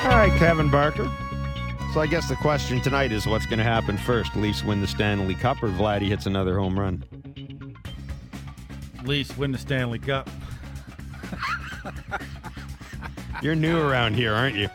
All right, Kevin Barker. So I guess the question tonight is what's going to happen first? Leafs win the Stanley Cup or Vladdy hits another home run? Leafs win the Stanley Cup. You're new around here, aren't you?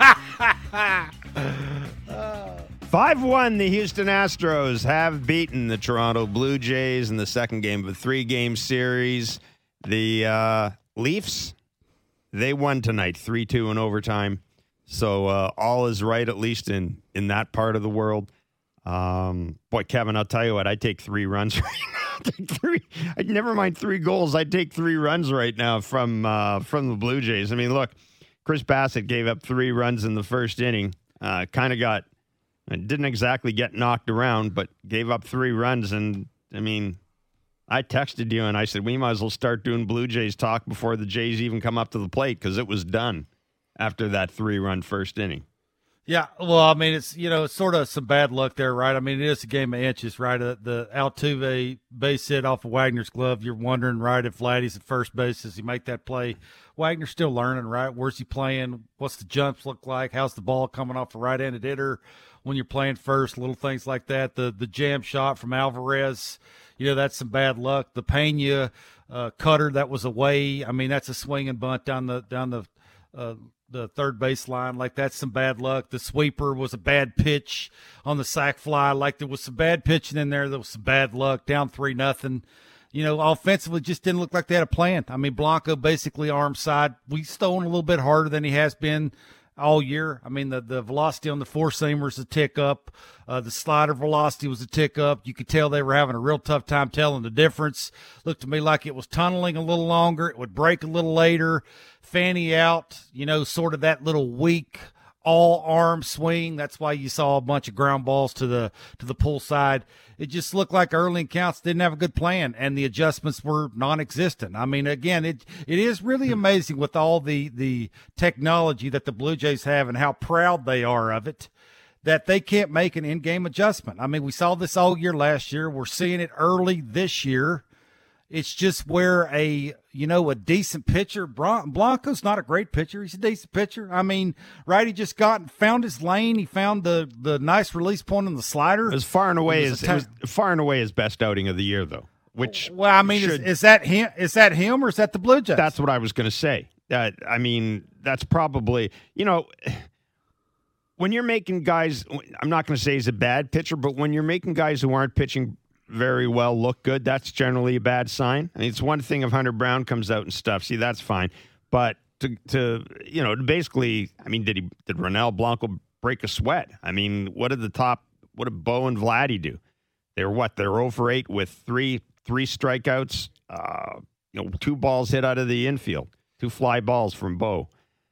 5-1, the Houston Astros have beaten the Toronto Blue Jays in the second game of a 3-game series. The Leafs, they won tonight, 3-2 in overtime. So all is right, at least in that part of the world. Boy, Kevin, I'll tell you what, I'd take 3 runs right now. Never mind 3 goals. I'd take 3 runs right now from the Blue Jays. I mean, look, Chris Bassett gave up 3 runs in the first inning. Didn't exactly get knocked around, but gave up 3 runs. And, I mean, I texted you and I said, we might as well start doing Blue Jays talk before the Jays even come up to the plate because it was done after that 3-run first inning. Yeah, well, I mean, it's sort of some bad luck there, right? I mean, it is a game of inches, right? The Altuve base hit off of Wagner's glove. You're wondering, right, if Vladdy's at first base, does he make that play? Wagner's still learning, right? Where's he playing? What's the jumps look like? How's the ball coming off a right-handed hitter when you're playing first? Little things like that. The jam shot from Alvarez, that's some bad luck. The Pena cutter that was away. I mean, that's a swinging bunt down the third base line. Like, that's some bad luck. The sweeper was a bad pitch on the sac fly. Like, there was some bad pitching in there. There was some bad luck. Down 3-0. Offensively just didn't look like they had a plan. I mean, Blanco basically arm side. We stolen a little bit harder than he has been all year. I mean, the velocity on the four-seamer was a tick up. The slider velocity was a tick up. You could tell they were having a real tough time telling the difference. Looked to me like it was tunneling a little longer. It would break a little later. Fanny out, sort of that little weak all-arm swing. That's why you saw a bunch of ground balls to the pull side. It just looked like early in counts didn't have a good plan, and the adjustments were non-existent. I mean, again, it is really amazing with all the technology that the Blue Jays have and how proud they are of it, that they can't make an in-game adjustment. I mean, we saw this all year last year. We're seeing it early this year. It's just where a decent pitcher, Blanco's not a great pitcher. He's a decent pitcher. I mean, right, he just found his lane. He found the nice release point on the slider. It was far and away his best outing of the year, though. Which, well, I mean, is that him? Is that him or is that the Blue Jays? That's what I was going to say. I mean, that's probably, when you're making guys, I'm not going to say he's a bad pitcher, but when you're making guys who aren't pitching very well look good, that's generally a bad sign. I mean, it's one thing if Hunter Brown comes out and stuff. See, that's fine. But to basically, I mean, did Ronel Blanco break a sweat? I mean, what did Bo and Vladdy do? They're 0 for 8 with three strikeouts, 2 balls hit out of the infield, 2 fly balls from Bo.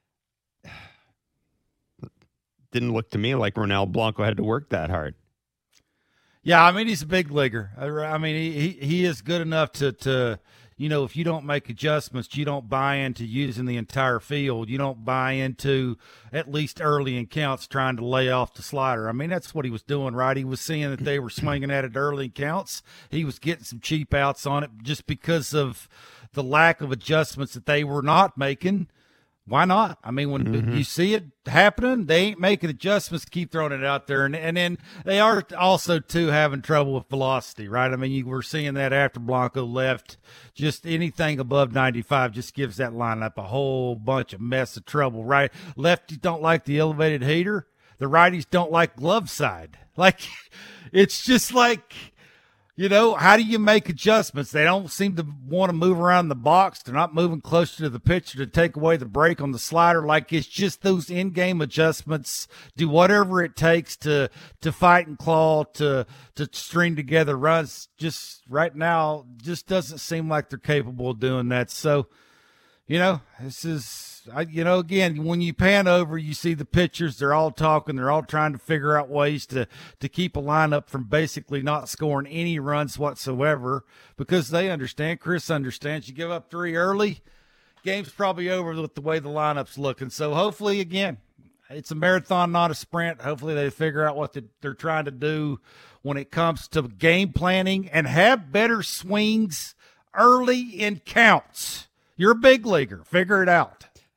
Didn't look to me like Ronel Blanco had to work that hard. Yeah, I mean, he's a big leaguer. I mean, he is good enough to if you don't make adjustments, you don't buy into using the entire field. You don't buy into, at least early in counts, trying to lay off the slider. I mean, that's what he was doing, right? He was seeing that they were swinging at it early in counts. He was getting some cheap outs on it just because of the lack of adjustments that they were not making. Why not? I mean, when you see it happening, they ain't making adjustments to keep throwing it out there. And then they are also, too, having trouble with velocity, right? I mean, you were seeing that after Blanco left. Just anything above 95 just gives that lineup a whole bunch of mess of trouble, right? Lefties don't like the elevated heater. The righties don't like glove side. Like, it's just like, how do you make adjustments? They don't seem to want to move around the box. They're not moving closer to the pitcher to take away the break on the slider. Like, it's just those in-game adjustments. Do whatever it takes to fight and claw, to string together runs. Just right now, just doesn't seem like they're capable of doing that. So, this is, again, when you pan over, you see the pitchers, they're all talking, they're all trying to figure out ways to keep a lineup from basically not scoring any runs whatsoever because they understand, Chris understands, you give up 3 early, game's probably over with the way the lineup's looking. So hopefully, again, it's a marathon, not a sprint. Hopefully they figure out what they're trying to do when it comes to game planning and have better swings early in counts. You're a big leaguer. Figure it out.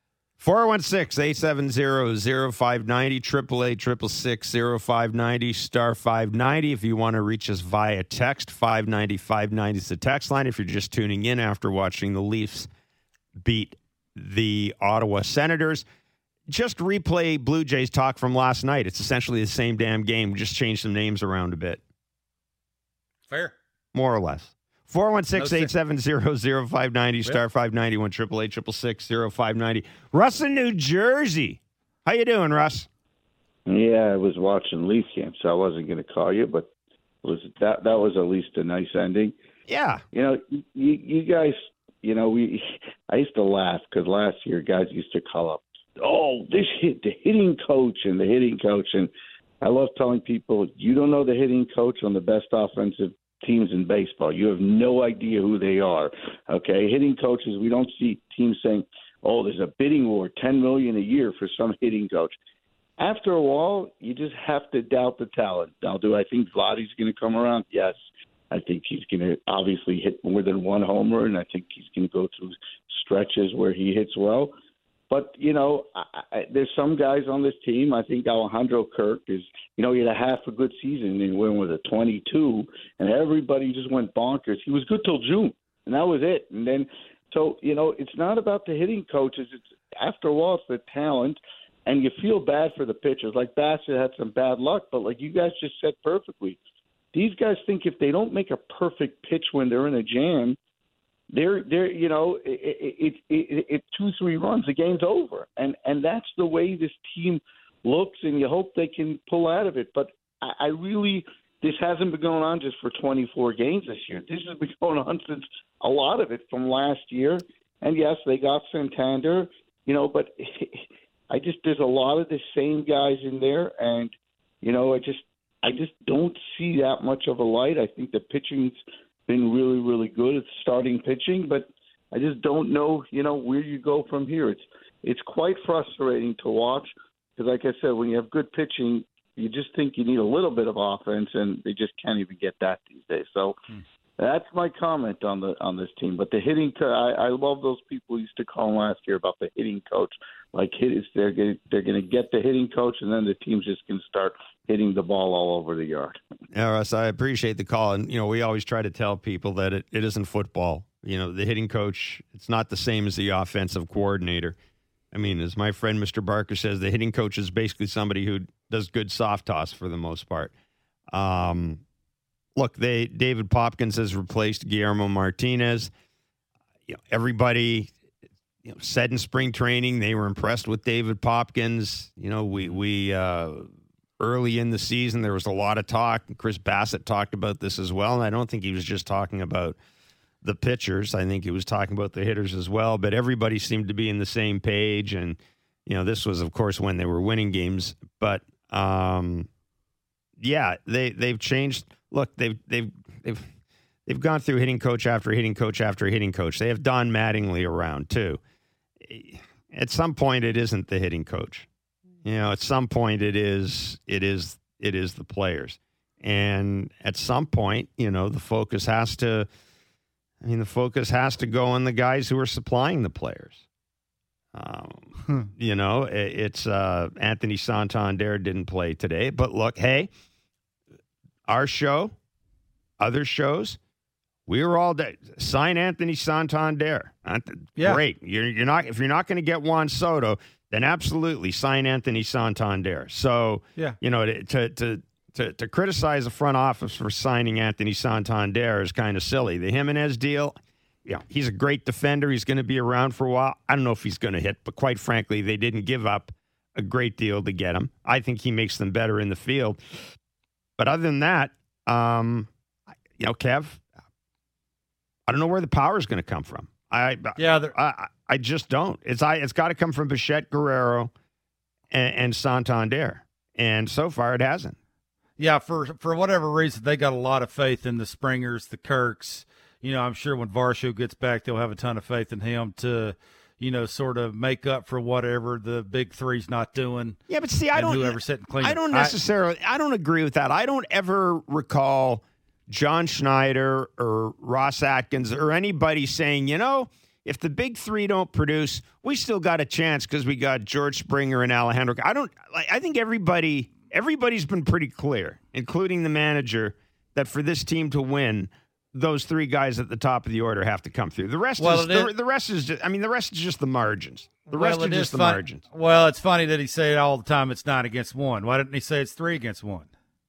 416-870-0590, 888-666-0590, star 590. If you want to reach us via text, 590-590 is the text line. If you're just tuning in after watching the Leafs beat the Ottawa Senators, just replay Blue Jays talk from last night. It's essentially the same damn game. We just changed some names around a bit. Fair. More or less. 416-870-0590, star 591, 888-666-0590. Russ in New Jersey. How you doing, Russ? Yeah, I was watching Leaf game, so I wasn't going to call you, but that was at least a nice ending. Yeah. You know, you guys, you know, I used to laugh because last year guys used to call up, the hitting coach and the hitting coach. And I love telling people, you don't know the hitting coach on the best offensive teams in baseball. You have no idea who they are. Okay, hitting coaches, we don't see teams saying, there's a bidding war, $10 million a year for some hitting coach. After a while, you just have to doubt the talent. Now, do I think Vladdy's going to come around? Yes. I think he's going to obviously hit more than one homer, and I think he's going to go through stretches where he hits well. But, you know, there's some guys on this team. I think Alejandro Kirk is, you know, he had a half a good season and went with a 22, and everybody just went bonkers. He was good till June, and that was it. And then, so, you know, it's not about the hitting coaches. It's after a while, it's the talent, and you feel bad for the pitchers. Like Bassett had some bad luck, but like you guys just said perfectly, these guys think if they don't make a perfect pitch when they're in a jam, they're you know, it 2-3 runs, the game's over, and that's the way this team looks, and you hope they can pull out of it. But I really, this hasn't been going on just for 24 games this year. This has been going on since a lot of it from last year. And yes, they got Santander, you know, but there's a lot of the same guys in there, and you know, I just don't see that much of a light. I think the pitching's been really, really good at starting pitching, but I just don't know, you know, where you go from here. It's quite frustrating to watch because, like I said, when you have good pitching, you just think you need a little bit of offense, and they just can't even get that these days. So that's my comment on this team. But the hitting, I love those people who used to call last year about the hitting coach. Like they're going to get the hitting coach, and then the team's just going to start hitting the ball all over the yard. Yeah, Russ, I appreciate the call. And, you know, we always try to tell people that it isn't football. You know, the hitting coach, it's not the same as the offensive coordinator. I mean, as my friend Mr. Barker says, the hitting coach is basically somebody who does good soft toss for the most part. Look, David Popkins has replaced Guillermo Martinez. You know, everybody said in spring training they were impressed with David Popkins. You know, we early in the season there was a lot of talk. Chris Bassett talked about this as well, and I don't think he was just talking about the pitchers. I think he was talking about the hitters as well. But everybody seemed to be in the same page, and you know, this was of course when they were winning games. But yeah, they've changed. Look, they've gone through hitting coach after hitting coach after hitting coach. They have Don Mattingly around too. At some point, it isn't the hitting coach. You know, at some point, it is the players. And at some point, you know, the focus has to go on the guys who are supplying the players. You know, it's Anthony Santander didn't play today, but look, hey, our show, other shows, we were all day. Sign Anthony Santander. Yeah. Great. You're not, if you're not going to get Juan Soto, then absolutely sign Anthony Santander. So, yeah, you know, to criticize the front office for signing Anthony Santander is kind of silly. The Jimenez deal, yeah, he's a great defender. He's going to be around for a while. I don't know if he's going to hit, but quite frankly, they didn't give up a great deal to get him. I think he makes them better in the field. But other than that, you know, Kev, I don't know where the power is going to come from. I just don't. It's got to come from Bichette, Guerrero, and Santander, and so far it hasn't. Yeah, for whatever reason, they got a lot of faith in the Springers, the Kirks. You know, I'm sure when Varsho gets back, they'll have a ton of faith in him to, you know, sort of make up for whatever the big three's not doing. Yeah, but see, I don't agree with that. I don't ever recall John Schneider or Ross Atkins or anybody saying, you know, if the big three don't produce, we still got a chance because we got George Springer and Alejandro. I think everybody's been pretty clear, including the manager, that for this team to win, those three guys at the top of the order have to come through. The rest is just the margins. The rest is just the margins. Well, it's funny that he say it all the time. It's 9 against 1. Why didn't he say it's 3 against 1?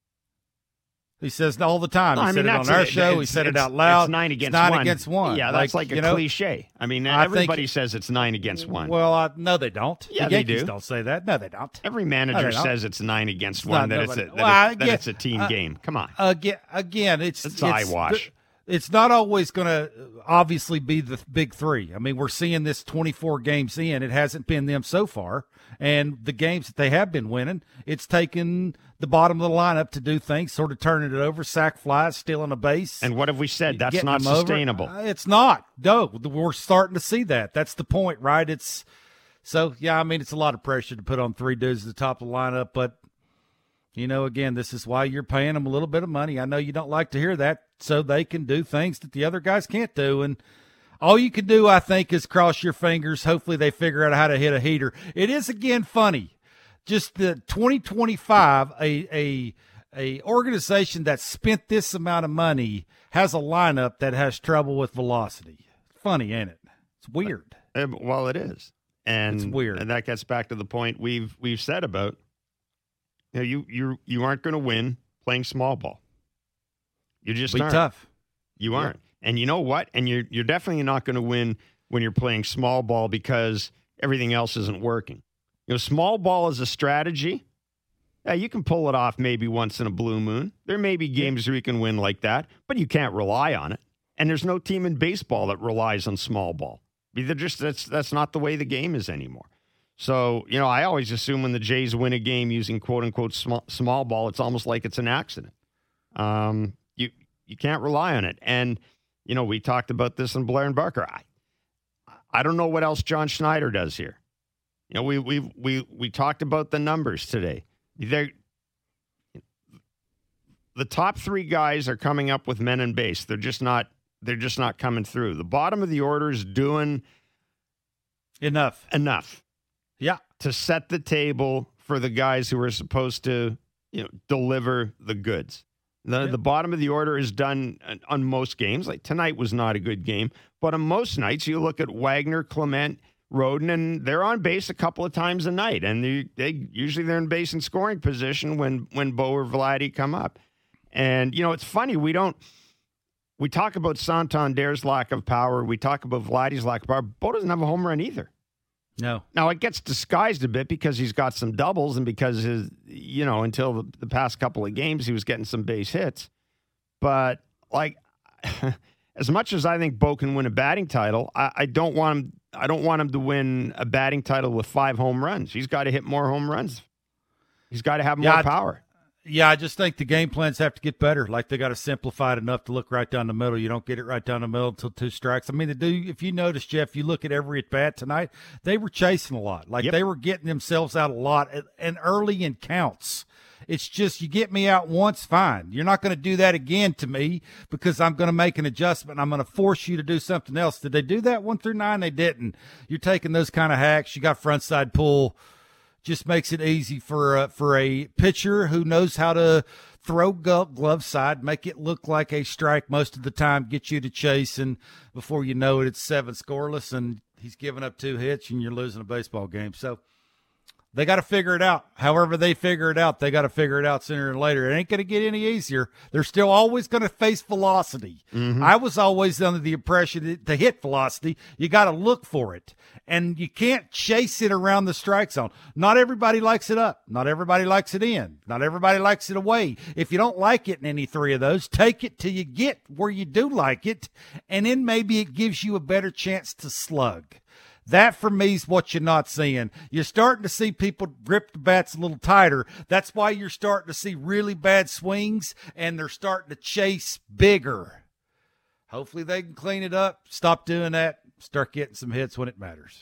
He says it all the time. He said it on our show. He said it out loud. It's 9 against 9 1. against 1. Yeah, that's like a cliche. I mean, everybody says it's 9 against 1. Well, no, they don't. Yeah, the they Yankees do. don't say that. No, they don't. Every manager says it's 9 against 1. It's It's a team game. Come on. Again, it's eyewash. It's not always going to obviously be the big three. I mean, we're seeing this 24 games in. It hasn't been them so far. And the games that they have been winning, it's taken the bottom of the lineup to do things, sort of turning it over, sack flies, stealing a base. And what have we said? That's not sustainable. It's not. No, we're starting to see that. That's the point, right? It's a lot of pressure to put on three dudes at the top of the lineup. But, again, this is why you're paying them a little bit of money. I know you don't like to hear that, so they can do things that the other guys can't do. And all you can do, I think, is cross your fingers. Hopefully they figure out how to hit a heater. It is, again, funny. Just the 2025, a organization that spent this amount of money has a lineup that has trouble with velocity. Funny, ain't it? It's weird. Well, it is. And it's weird. And that gets back to the point we've said about, you aren't going to win playing small ball. You just aren't. Tough. You aren't. Yeah. And you know what? And you're definitely not going to win when you're playing small ball because everything else isn't working. Small ball is a strategy. Yeah, you can pull it off maybe once in a blue moon. There may be games where you can win like that, but you can't rely on it. And there's no team in baseball that relies on small ball. That's not the way the game is anymore. So, I always assume when the Jays win a game using quote-unquote small ball, it's almost like it's an accident. You can't rely on it. And, we talked about this in Blair and Barker. I don't know what else John Schneider does here. We talked about the numbers today. The top three guys are coming up with men in base. They're just not coming through. The bottom of the order is doing enough. Yeah. To set the table for the guys who are supposed to, deliver the goods. The bottom of the order is done on most games. Like tonight was not a good game, but on most nights you look at Wagner, Clement, Roden, and they're on base a couple of times a night, and they usually they're in base and scoring position when Bo or Vladdy come up. And it's funny, we talk about Santander's lack of power, we talk about Vladdy's lack of power. Bo doesn't have a home run either. No. Now it gets disguised a bit because he's got some doubles and because until the past couple of games he was getting some base hits. But as much as I think Bo can win a batting title, I don't want him to win a batting title with 5 home runs. He's got to hit more home runs. He's got to have more power. Yeah, I just think the game plans have to get better. Like they got to simplify it enough to look right down the middle. You don't get it right down the middle until 2 strikes. I mean, if you notice, Jeff, you look at every at bat tonight, they were chasing a lot. They were getting themselves out a lot and early in counts. It's just you get me out once, fine. You're not going to do that again to me because I'm going to make an adjustment. I'm going to force you to do something else. Did they do that 1 through 9? They didn't. You're taking those kind of hacks. You got front side pull. Just makes it easy for a pitcher who knows how to throw glove side, make it look like a strike most of the time, get you to chase, and before you know it, it's 7 scoreless, and he's giving up 2 hits, and you're losing a baseball game. So they got to figure it out. However they figure it out, they got to figure it out sooner or later. It ain't going to get any easier. They're still always going to face velocity. Mm-hmm. I was always under the impression that to hit velocity, you got to look for it. And you can't chase it around the strike zone. Not everybody likes it up. Not everybody likes it in. Not everybody likes it away. If you don't like it in any 3 of those, take it till you get where you do like it, and then maybe it gives you a better chance to slug. That, for me, is what you're not seeing. You're starting to see people grip the bats a little tighter. That's why you're starting to see really bad swings, and they're starting to chase bigger. Hopefully they can clean it up, stop doing that, start getting some hits when it matters.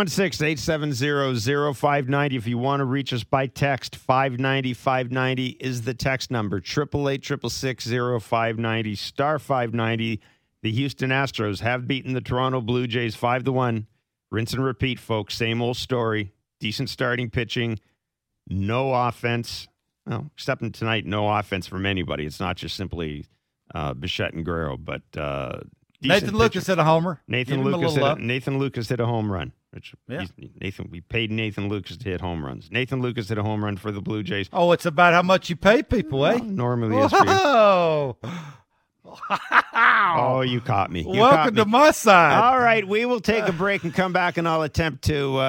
416-870-0590. If you want to reach us by text, 590-590 is the text number. 888-666-0590, star 590. the Houston Astros have beaten the Toronto Blue Jays 5-1. Rinse and repeat, folks. Same old story. Decent starting pitching. No offense. Well, except in tonight, no offense from anybody. It's not just simply Bichette and Guerrero, but Nathan Lucas hit a homer. Nathan Lucas hit a home run. We paid Nathan Lucas to hit home runs. Nathan Lucas hit a home run for the Blue Jays. Oh, it's about how much you pay people, eh? Normally it's for you. Oh, oh, you caught me. Welcome to my side. All right, we will take a break and come back, and I'll attempt to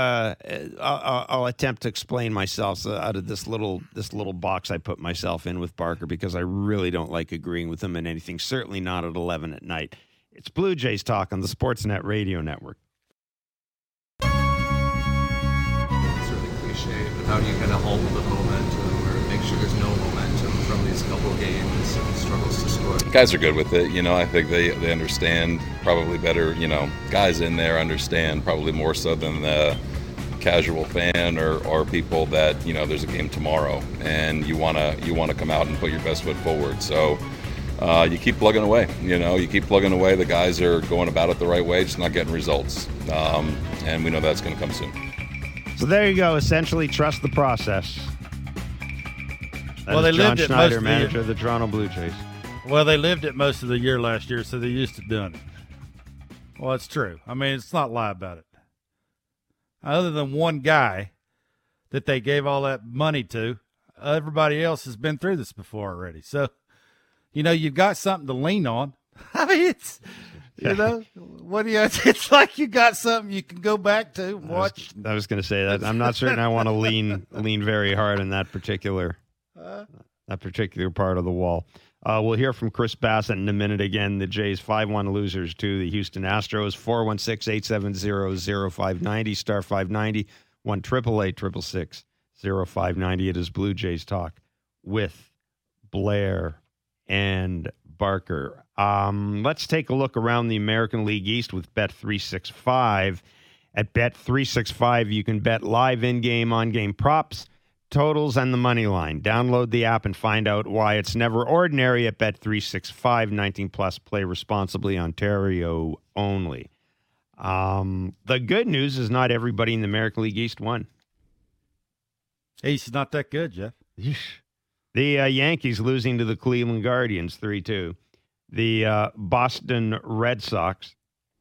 explain myself out of this little box I put myself in with Barker, because I really don't like agreeing with him in anything. Certainly not at 11 at night. It's Blue Jays Talk on the Sportsnet Radio Network. It's really cliche, but how do you kind of hold the momentum or make sure there's no momentum from these couple of games and struggles to score? Guys are good with it. I think they understand probably better. Guys in there understand probably more so than the casual fan or people that, there's a game tomorrow and you want to come out and put your best foot forward. So you keep plugging away. You keep plugging away. The guys are going about it the right way, just not getting results. And we know that's going to come soon. So there you go. Essentially, trust the process. They John lived it Schneider, most of the manager year. of the Toronto Blue Jays. Well, they lived it most of the year last year, so they're used to doing it. Well, it's true. I mean, it's not lie about it. Other than one guy that they gave all that money to, everybody else has been through this before already. So, you've got something to lean on. I mean, it's, it's like you got something you can go back to and watch. I was going to say that. I'm not certain I want to lean very hard on that particular part of the wall. We'll hear from Chris Bassett in a minute. Again, the Jays 5-1 losers to the Houston Astros. 416-870-0590, star 590, 1-888-666-0590. It is Blue Jays Talk with Blair and Barker. Let's take a look around the American League East with Bet365. At Bet365, you can bet live in-game, on-game props, totals, and the money line. Download the app and find out why it's never ordinary at Bet365. 19 plus, play responsibly, Ontario only. The good news is not everybody in the American League East won. East is not that good, Jeff. The Yankees losing to the Cleveland Guardians 3-2. The Boston Red Sox,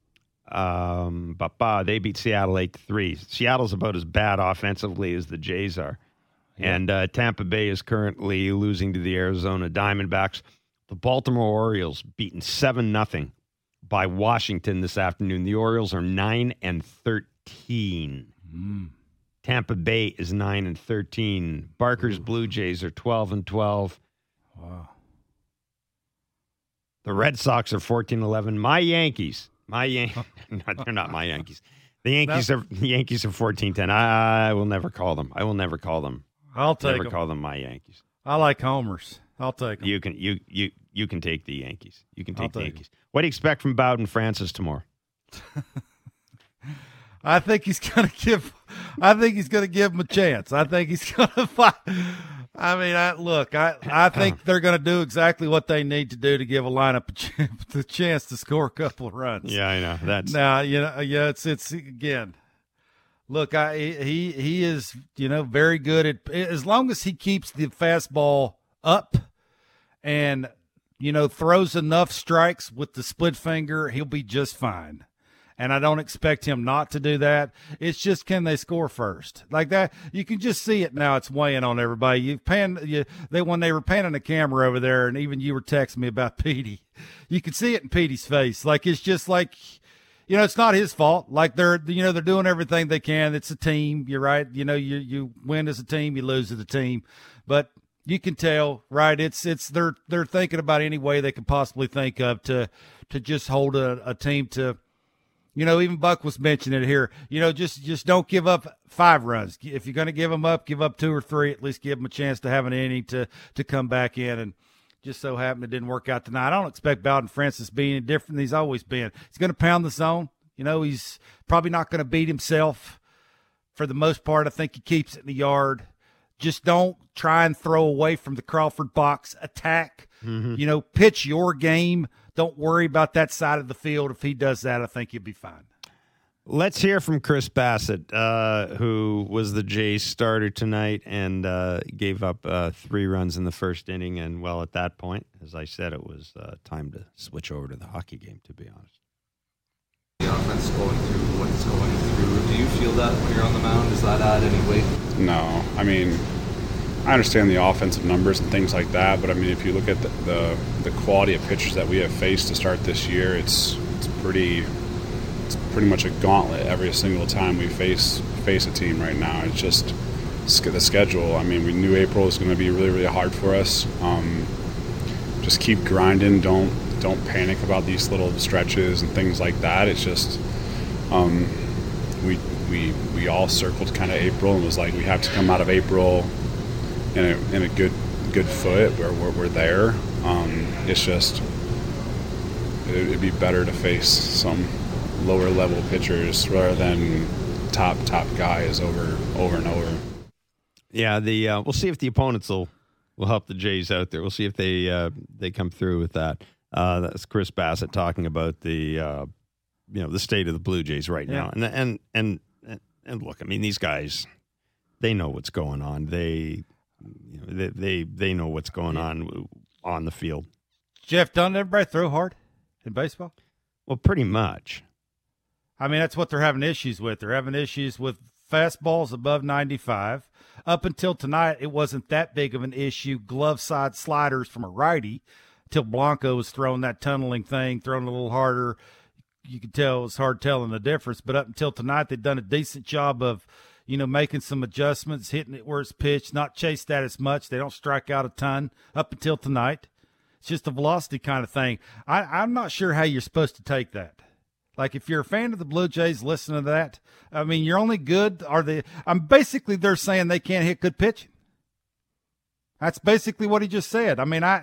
they beat Seattle 8-3. Seattle's about as bad offensively as the Jays are. Yeah. And Tampa Bay is currently losing to the Arizona Diamondbacks. The Baltimore Orioles beaten 7-0 by Washington this afternoon. The Orioles are 9-13. Tampa Bay is 9-13. Barker's Blue Jays are 12-12. Wow. The Red Sox are 14-11. My Yankees. No, they're not my Yankees. The Yankees are 14-10. I will never call them. I'll take never them. Call them my Yankees. I like homers. I'll take them. You can take the Yankees. You can take the Yankees. What do you expect from Bowden Francis tomorrow? I think he's going to give him a chance. I think he's going to fight. I mean, I think they're going to do exactly what they need to do to give a lineup the chance to score a couple of runs. Yeah, I know. It's again. Look, he is, very good at, as long as he keeps the fastball up and, throws enough strikes with the split finger, he'll be just fine. And I don't expect him not to do that. It's just, can they score first? Like that, you can just see it now. It's weighing on everybody. When they were panning the camera over there, and even you were texting me about Petey, you could see it in Petey's face. Like, it's just like, it's not his fault. Like they're doing everything they can. It's a team. You're right. You win as a team, you lose as a team, but you can tell, right? It's they're thinking about any way they could possibly think of to just hold a team to. Even Buck was mentioning it here. Just don't give up 5 runs. If you're going to give them up, give up 2 or 3. At least give them a chance to have an inning to come back in. And just so happened it didn't work out tonight. I don't expect Bowden Francis being any different than he's always been. He's going to pound the zone. He's probably not going to beat himself for the most part. I think he keeps it in the yard. Just don't try and throw away from the Crawford box. Attack. Mm-hmm. Pitch your game. don't worry about that side of the field. If he does that, I think you'll be fine. Let's hear from Chris Bassett, who was the Jays starter tonight and gave up 3 runs in the first inning. And, well, at that point, as I said, it was time to switch over to the hockey game, to be honest. The offense going through what it's going through, do you feel that when you're on the mound? Does that add any weight? No. I mean, I understand the offensive numbers and things like that, but, I mean, if you look at the quality of pitchers that we have faced to start this year, it's pretty much a gauntlet every single time we face a team right now. It's just the schedule. I mean, we knew April was going to be really, really hard for us. Just keep grinding. Don't panic about these little stretches and things like that. It's just we all circled kind of April and was like, we have to come out of April in a good foot where we're there. It's just it'd be better to face some lower level pitchers rather than top guys over and over. Yeah, we'll see if the opponents will help the Jays out there. We'll see if they come through with that. That's Chris Bassett talking about the state of the Blue Jays right now. And look, I mean, these guys, they know what's going on. They know what's going on the field. Jeff, doesn't everybody throw hard in baseball? Well, pretty much. I mean, that's what they're having issues with. They're having issues with fastballs above 95. Up until tonight, it wasn't that big of an issue. Glove side sliders from a righty until Blanco was throwing that tunneling thing, throwing a little harder. You could tell it was hard telling the difference. But up until tonight, they've done a decent job of, making some adjustments, hitting it where it's pitched, not chase that as much. They don't strike out a ton up until tonight. It's just a velocity kind of thing. I'm not sure how you're supposed to take that. Like, if you're a fan of the Blue Jays, listen to that. I mean, you're only good. Basically, they're saying they can't hit good pitching. That's basically what he just said. I mean, I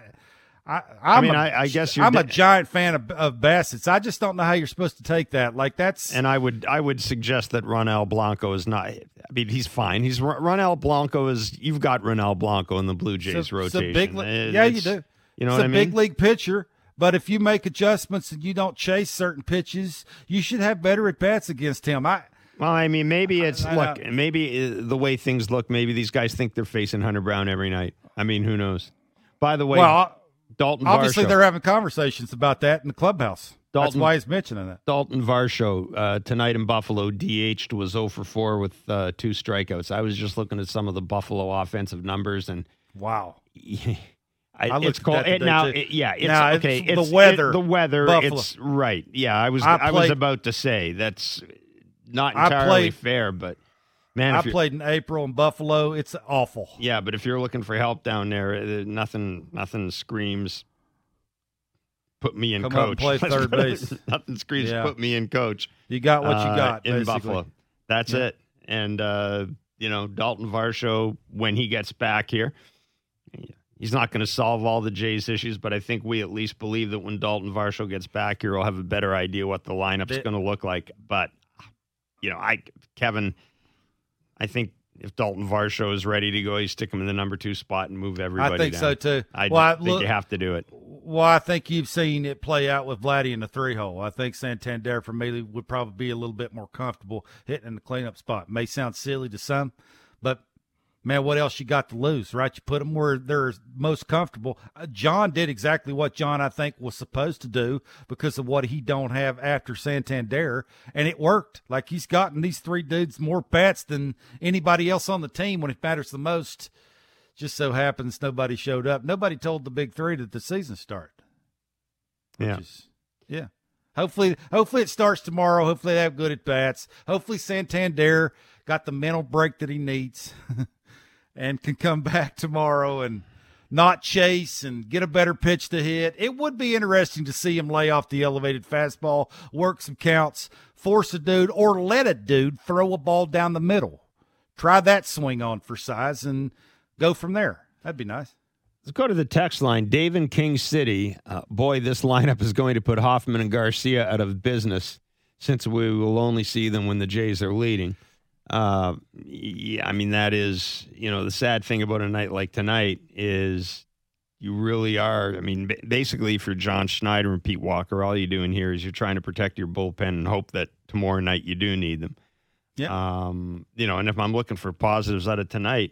guess I'm a giant fan of Bassett's. I just don't know how you're supposed to take that. Like, that's. And I would suggest that Ronel Blanco is not. I mean, he's fine. Ronel Blanco is. You've got Ronel Blanco in the Blue Jays rotation. You do. You know what I mean? It's a big league pitcher. But if you make adjustments and you don't chase certain pitches, you should have better at-bats against him. Well, I mean, maybe maybe the way things look, maybe these guys think they're facing Hunter Brown every night. I mean, who knows? By the way, Dalton Varsho. Obviously, they're having conversations about that in the clubhouse. That's why he's mentioning that. Dalton Varsho, tonight in Buffalo, DH'd, was 0 for 4 with 2 strikeouts. I was just looking at some of the Buffalo offensive numbers, and wow. It's called it now. It's okay. It's the weather. The weather. Buffalo. It's right. Yeah, I was about to say that's not entirely fair, but man, I played in April in Buffalo. It's awful. Yeah, but if you're looking for help down there, nothing screams. Put me in, Come coach. Up and play third base. Nothing screams. Put me in, coach. You got what you got in basically. Buffalo. That's it. And Dalton Varsho, when he gets back here. He's not going to solve all the Jays' issues, but I think we at least believe that when Dalton Varsho gets back here, we'll have a better idea what the lineup's going to look like. But, Kevin, I think if Dalton Varsho is ready to go, you stick him in the number 2 spot and move everybody down. I think so, too. I think you have to do it. Well, I think you've seen it play out with Vladdy in the 3-hole. I think Santander for me would probably be a little bit more comfortable hitting in the cleanup spot. May sound silly to some, but man, what else you got to lose, right? You put them where they're most comfortable. John did exactly what John, I think, was supposed to do because of what he don't have after Santander, and it worked. Like, he's gotten these 3 dudes more bats than anybody else on the team when it matters the most. Just so happens nobody showed up. Nobody told the big 3 that the season started. Yeah. Hopefully it starts tomorrow. Hopefully they have good at-bats. Hopefully Santander got the mental break that he needs. And can come back tomorrow and not chase and get a better pitch to hit. It would be interesting to see him lay off the elevated fastball, work some counts, force a dude, or let a dude throw a ball down the middle. Try that swing on for size and go from there. That'd be nice. Let's go to the text line. Dave in King City. Boy, this lineup is going to put Hoffman and Garcia out of business since we will only see them when the Jays are leading. Yeah, I mean, that is, the sad thing about a night like tonight is You really are. I mean, basically for John Schneider and Pete Walker, all you're doing here is you're trying to protect your bullpen and hope that tomorrow night you do need them. Yeah. You know, and if I'm looking for positives out of tonight,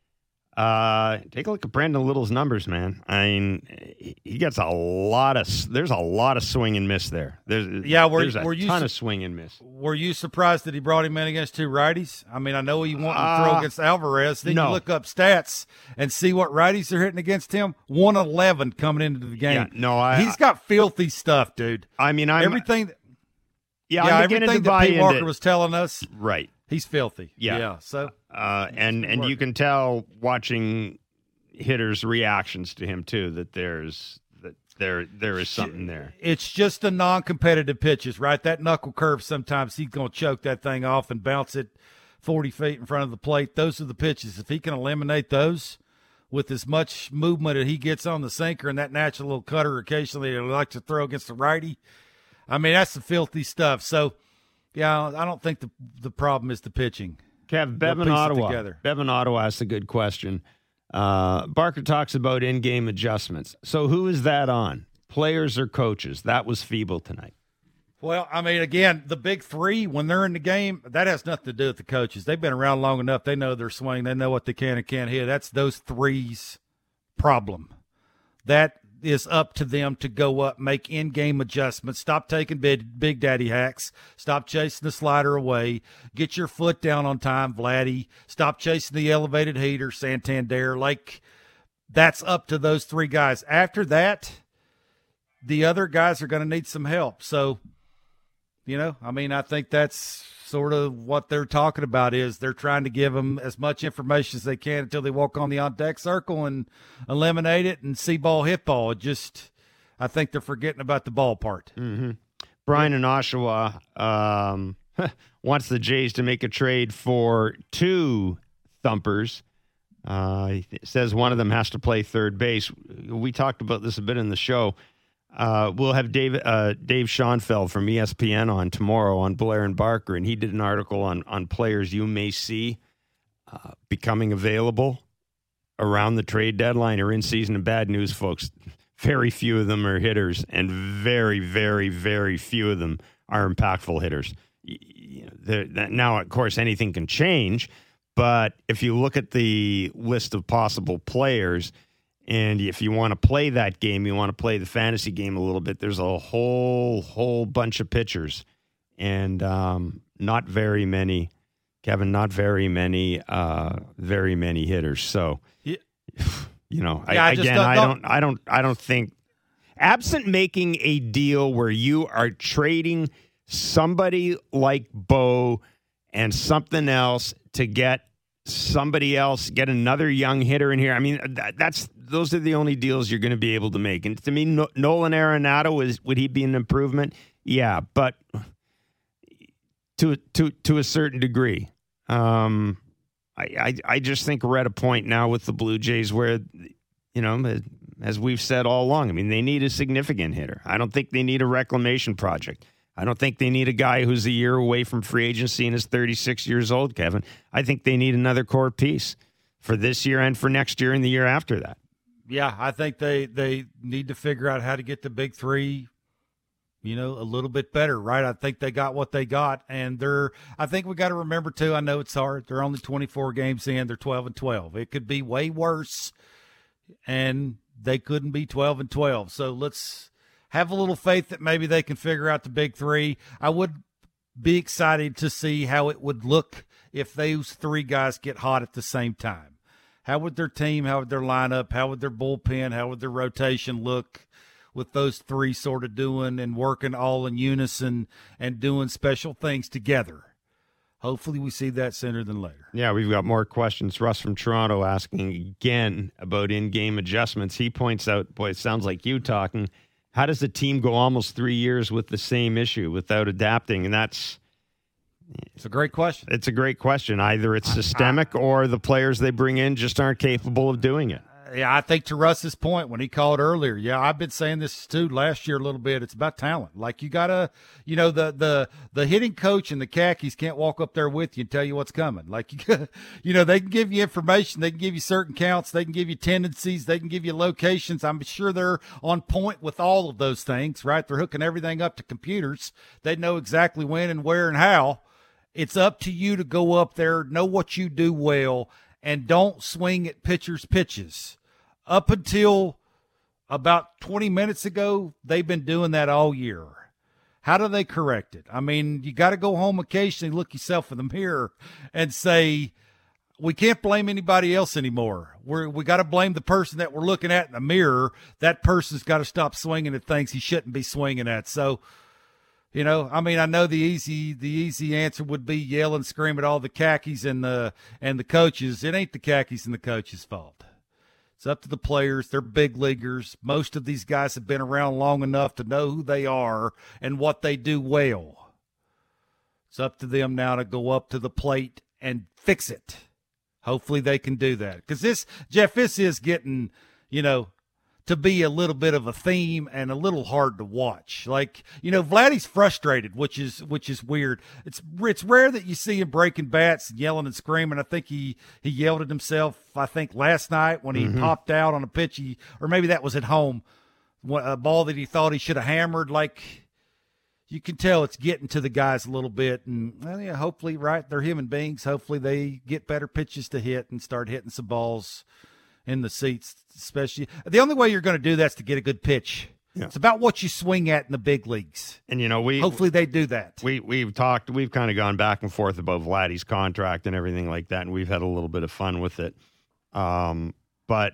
take a look at Brandon Little's numbers, man. I mean, he gets there's a lot of swing and miss there. There's a ton of swing and miss. Were you surprised that he brought him in against two righties? I mean, I know he wanted to throw against Alvarez. Then you look up stats and see what righties are hitting against him. 111 coming into the game. Yeah, he's got filthy stuff, dude. I mean, everything everything that Pete Walker was telling us, right? He's filthy. Yeah. So, and you can tell watching hitters' reactions to him too that there is something there. It's just the non-competitive pitches, right? That knuckle curve. Sometimes he's going to choke that thing off and bounce it 40 feet in front of the plate. Those are the pitches. If he can eliminate those with as much movement that he gets on the sinker and that natural little cutter occasionally that he likes to throw against the righty, I mean, that's the filthy stuff. So, yeah, I don't think the problem is the pitching. Kev, Bevan Ottawa asked a good question. Barker talks about in-game adjustments. So who is that on? Players or coaches? That was feeble tonight. Well, I mean, again, the big three, when they're in the game, that has nothing to do with the coaches. They've been around long enough. They know their swing. They know what they can and can't hit. That's those three's problem. That is up to them to go up, make in-game adjustments, stop taking big daddy hacks, stop chasing the slider away, get your foot down on time, Vladdy, stop chasing the elevated heater, Santander. Like, that's up to those three guys. After that, the other guys are going to need some help. So, you know, I mean, I think that's sort of what they're talking about is they're trying to give them as much information as they can until they walk on the on-deck circle and eliminate it and see ball, hit ball. I think they're forgetting about the ball part. Mm-hmm. Brian in Oshawa wants the Jays to make a trade for two thumpers. He says one of them has to play third base. We talked about this a bit in the show. We'll have Dave Schoenfeld from ESPN on tomorrow on Blair and Barker, and he did an article on players you may see becoming available around the trade deadline or in season. And bad news, folks, very few of them are hitters, and very, very, very few of them are impactful hitters. Now, of course, anything can change, but if you look at the list of possible players, and if you want to play that game, you want to play the fantasy game a little bit, there's a whole bunch of pitchers and not very many, Kevin, not very many hitters. So, you know, I don't think, absent making a deal where you are trading somebody like Bo and something else to get somebody else, get another young hitter in here. I mean, those are the only deals you're going to be able to make. And to me, Nolan Arenado, would he be an improvement? Yeah, but to a certain degree. I just think we're at a point now with the Blue Jays where, you know, as we've said all along, I mean, they need a significant hitter. I don't think they need a reclamation project. I don't think they need a guy who's a year away from free agency and is 36 years old, Kevin. I think they need another core piece for this year and for next year and the year after that. Yeah, I think they need to figure out how to get the big three, you know, a little bit better, right? I think they got what they got, and I think we got to remember too. I know it's hard. They're only 24 games in. They're 12-12. It could be way worse, and they couldn't be 12-12. So let's have a little faith that maybe they can figure out the big three. I would be excited to see how it would look if those three guys get hot at the same time. How would their team, how would their lineup, how would their bullpen, how would their rotation look with those three sort of doing and working all in unison and doing special things together? Hopefully we see that sooner than later. Yeah, we've got more questions. Russ from Toronto asking again about in-game adjustments. He points out, boy, it sounds like you talking, how does a team go almost 3 years with the same issue without adapting? And it's a great question. It's a great question. Either it's systemic or the players they bring in just aren't capable of doing it. Yeah, I think to Russ's point when he called earlier, yeah, I've been saying this too last year a little bit. It's about talent. Like you gotta, the hitting coach and the khakis can't walk up there with you and tell you what's coming. Like they can give you information, they can give you certain counts, they can give you tendencies, they can give you locations. I'm sure they're on point with all of those things, right? They're hooking everything up to computers. They know exactly when and where and how. It's up to you to go up there, know what you do well, and don't swing at pitchers' pitches. Up until about 20 minutes ago, they've been doing that all year. How do they correct it? I mean, you got to go home occasionally, look yourself in the mirror, and say, we can't blame anybody else anymore. We got to blame the person that we're looking at in the mirror. That person's got to stop swinging at things he shouldn't be swinging at. So, I know the easy answer would be yell and scream at all the khakis and the coaches. It ain't the khakis and the coaches' fault. It's up to the players. They're big leaguers. Most of these guys have been around long enough to know who they are and what they do well. It's up to them now to go up to the plate and fix it. Hopefully they can do that. Because this is getting, to be a little bit of a theme and a little hard to watch. Like, Vladdy's frustrated, which is weird. It's rare that you see him breaking bats and yelling and screaming. I think he yelled at himself, last night when he popped out on a pitch, or maybe that was at home, a ball that he thought he should have hammered. Like, you can tell it's getting to the guys a little bit. And, hopefully, right, they're human beings. Hopefully they get better pitches to hit and start hitting some balls in the seats, especially. The only way you're going to do that is to get a good pitch. Yeah. It's about what you swing at in the big leagues. And, hopefully they do that. We've kind of gone back and forth about Vladdy's contract and everything like that, and we've had a little bit of fun with it. But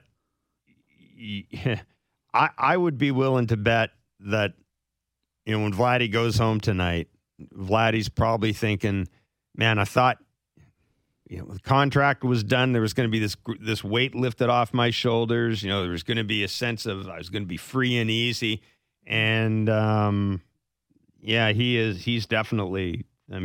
I would be willing to bet that, when Vladdy goes home tonight, Vladdy's probably thinking, man, I thought, the contract was done. There was going to be this weight lifted off my shoulders. There was going to be a sense of I was going to be free and easy. And he's definitely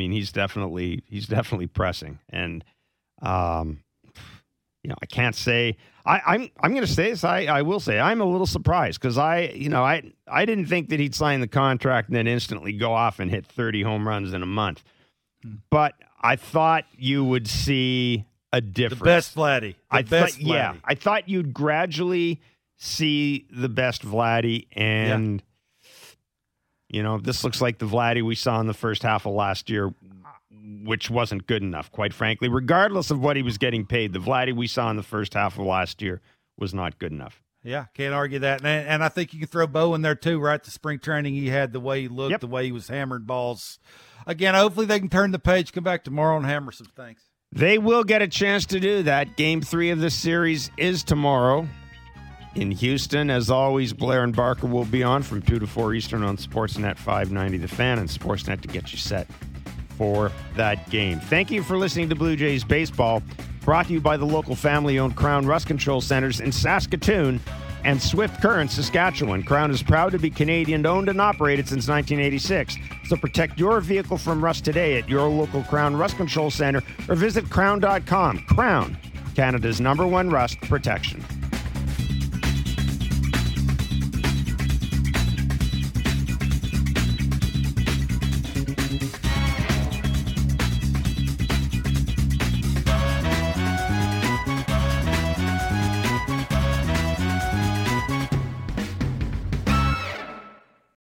pressing. And I can't say I'm going to say this. I will say I'm a little surprised because I didn't think that he'd sign the contract and then instantly go off and hit 30 home runs in a month. But I thought you would see a difference. The best Vladdy. Yeah, I thought you'd gradually see the best Vladdy, and this looks like the Vladdy we saw in the first half of last year, which wasn't good enough, quite frankly. Regardless of what he was getting paid, the Vladdy we saw in the first half of last year was not good enough. Yeah, can't argue that. And I think you can throw Bo in there too, right? The spring training he had, the way he looked, the way he was hammering balls. Again, hopefully they can turn the page, come back tomorrow and hammer some things. They will get a chance to do that. Game 3 of this series is tomorrow in Houston. As always, Blair and Barker will be on from 2 to 4 Eastern on Sportsnet 590 The Fan and Sportsnet to get you set for that game. Thank you for listening to Blue Jays Baseball, brought to you by the local family-owned Crown Rust Control Centers in Saskatoon and Swift Current, Saskatchewan. Crown is proud to be Canadian-owned and operated since 1986. So protect your vehicle from rust today at your local Crown Rust Control Center or visit crown.com. Crown, Canada's #1 rust protection.